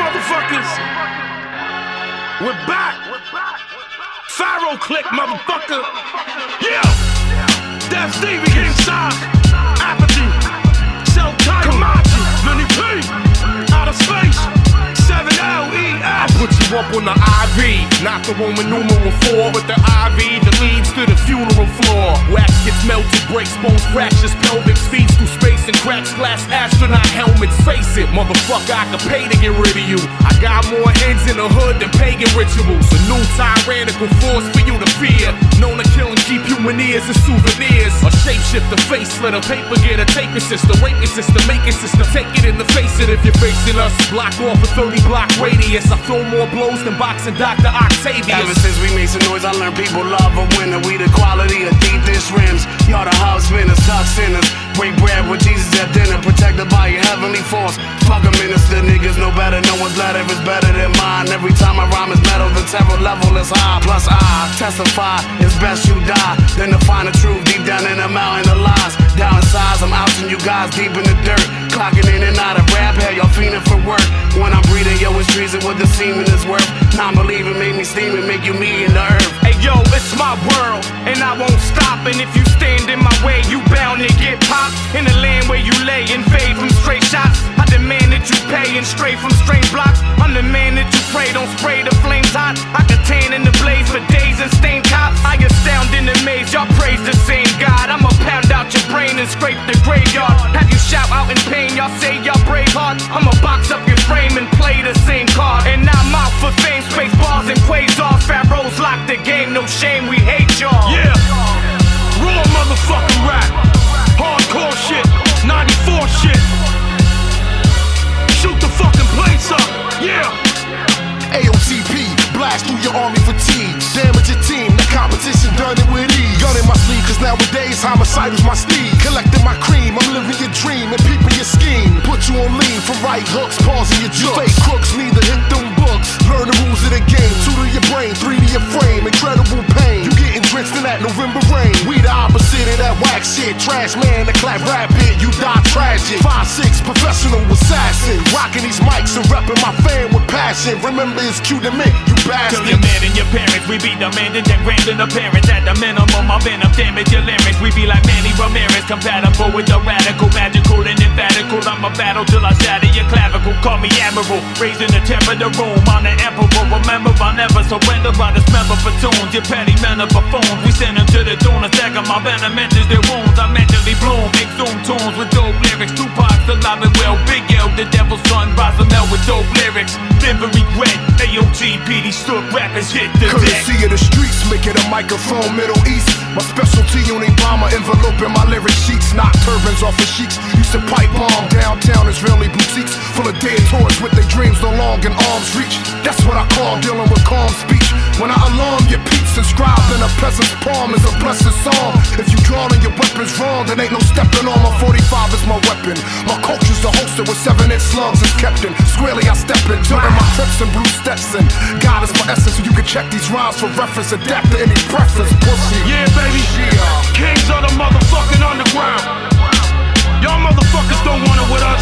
motherfuckers. We're back. Pharaoh click, motherfucker. Yeah. That's Stevie inside. Apathy. Self-titled. Kamachi. Lenny P. Out of space. 7LES. I put you up on the IV, not the Roman numeral 4, but the IV that leads to the funeral floor. Wax gets melted, breaks bones, fractures, pelvic speeds through space and cracks glass astronaut helmets. Face it, motherfucker, I could pay to get rid of you. I got more heads in the hood than pagan rituals. A new tyrannical force for you to fear, known to kill and keep human ears as souvenirs. A shapeshifter, face slitter, paper getter, taking sister, raping sister, making sister. Take it in the face it if you're facing us. Block off a 30-block radius. I throw more blows than boxing Dr. Octavius. Ever since we made some noise, I learned people love a winner. We the quality of deep dish rims. Y'all the hub spinners, tuck sinners. Break bread with Jesus at dinner, protected by your heavenly force. Fuck a minister, niggas know better. No one's letter is better than mine. Every time I rhyme is metal, the terror level is high. Plus I testify, it's best you die than to find the truth deep down in the mountain of lies. Down in size, I'm outing you guys deep in the dirt. Clocking in and out of rap, hell, y'all fiending for work. When I'm breathing, yo, it's treason what the semen is worth. Non-believing make me steam and make you me in the earth. Hey yo, it's my world, and I won't stop. And if you stand in my way, you bound to get popped. In the land where you lay and fade from straight shots, I demand that you pay and stray from strange blocks. I'm the man that you pray, don't spray the flames hot. I can tan in the blaze for days and stain cops. I astound in the maze, y'all praise the same God. I'ma pound out your brain and scrape the graveyard. Have you shout out in pain, y'all say y'all brave heart. I'ma box up your frame and play the same card. And I'm out for fame, space bars and quasars. Pharaohs lock the game, no shame, we hate y'all. Yeah, raw motherfucking rap, hardcore shit, 94 shit. Shoot the fucking place up, yeah. AOTP, blast through your army fatigue. Damage your team, the competition done it with ease. Gun in my sleeve, cause nowadays homicide is my steed. Collecting my cream, I'm living your dream and peeping your scheme. Put you on lean from right hooks, pausing your jokes. Fake crooks need to hit them books. Learn the rules of the game, 2 to your brain, 3 to your frame. Incredible pain, you getting drenched in that November rain. We the opposite of that whack shit. Trash man, the clap rap hit, you die tragic. 5'6", professional assassin. Rocking these mics and repping my fan with passion. Remember it's cute to me, you bastard. Kill your man and your parents, we be demanding and granting appearance. At the minimum, my venom damage your lyrics. We be like Manny Ramirez, compatible with the radical, magical and emphatical. I'ma battle till I shatter your clavicle. Call me admiral, raising the temper of the room. I'm the emperor, remember I never surrender. I dismember platoons, your petty men are buffoons. We send them to the dune, a second my venom enters their wounds. I mentally bloom, make zoom tunes with dope lyrics. Tupac's alive and well, Big L, the devil's son, Rosamel with dope lyrics. Live and regret, AOTP, these shook rappers hit the deck. Courtesy of the streets, make it a microphone, Middle East. My specialty, Unibomber, enveloping my lyric sheets. Knock turbans off of sheiks, used to pipe bomb downtown Israeli boutiques. Full of dead toys with their dreams no longer in arm's reach. That's what I call dealing with calm speech. When I alarm your peeps, inscribed in a peasant's palm is a blessed psalm. If you drawing your weapons wrong, then ain't no stepping on. My 45 is my weapon. My culture's a holster with 7-inch slugs is kept in. Squarely I step in, jumping my trips and blue Stetson. God is my essence, so you can check these rhymes for reference. Adapt to any preference, pussy. Yeah, baby. Kings of the motherfucking underground. Y'all motherfuckers don't want it with us.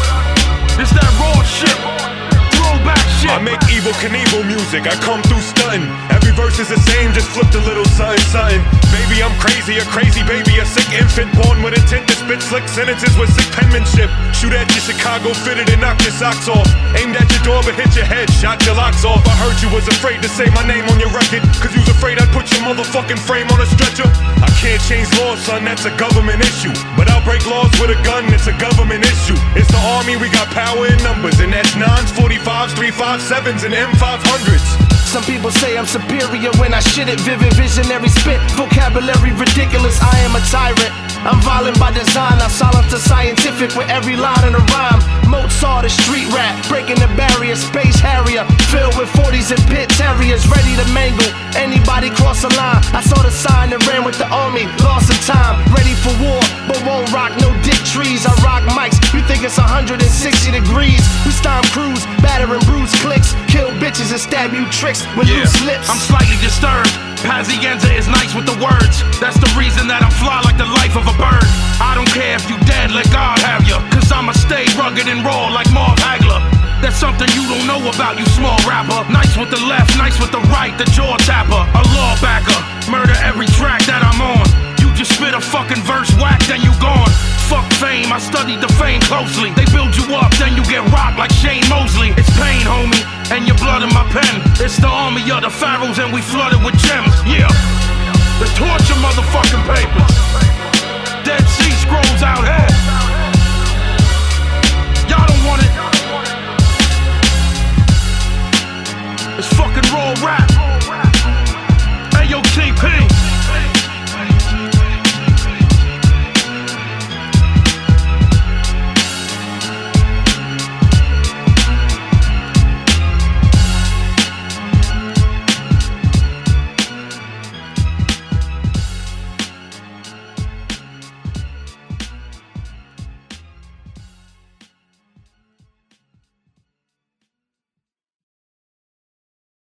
It's that raw shit. Throwback shit. I make Evel Knievel music, I come through stunting. Every verse is the same, just flipped a little something, something. Baby, I'm crazy, a crazy baby, a sick infant born with intent to spit slick sentences with sick penmanship. Shoot at your Chicago fitted and knock your socks off. Aimed at your door but hit your head, shot your locks off. I heard you was afraid to say my name on your record, cause you was afraid I'd put your motherfucking frame on a stretcher. I can't change laws, son, that's a government issue. But I'll break laws with a gun, it's a government issue. It's the army, we got power in numbers, and that's 9s, 45s, 357s, and M500s. Some people say I'm superior when I shit it. Vivid visionary spit, vocabulary ridiculous. I am a tyrant, I'm violent by design. I silence the scientific with every line in a rhyme. Mozart is street rap, breaking the barrier. Space Harrier, filled with 40s and pit terriers, ready to mangle anybody cross the line. I saw the sign and ran with the army, lost some time. Ready for war, but won't rock no dick trees. I rock mics, you think it's 160 degrees. We storm crews, batter and bruise clicks, kill bitches and stab you tricks with loose lips. I'm slightly disturbed. Pazienza is nice with the words. That's the reason that I'm fly like the life of a bird. I don't care if you dead, let God have ya. Cause I'ma stay rugged and raw like Marv Hagler. That's something you don't know about, you small rapper. Nice with the left, nice with the right, the jaw tapper. A law backer, murder every track that I'm on. You just spit a fucking verse whack, then you gone. Fuck fame, I studied the fame closely. They build you up, then you get rocked like Shane Mosley. It's pain, homie, and your blood in my pen. It's the army of the pharaohs and we flooded with gems. Yeah, the torture motherfucking papers. Dead Sea Scrolls out here.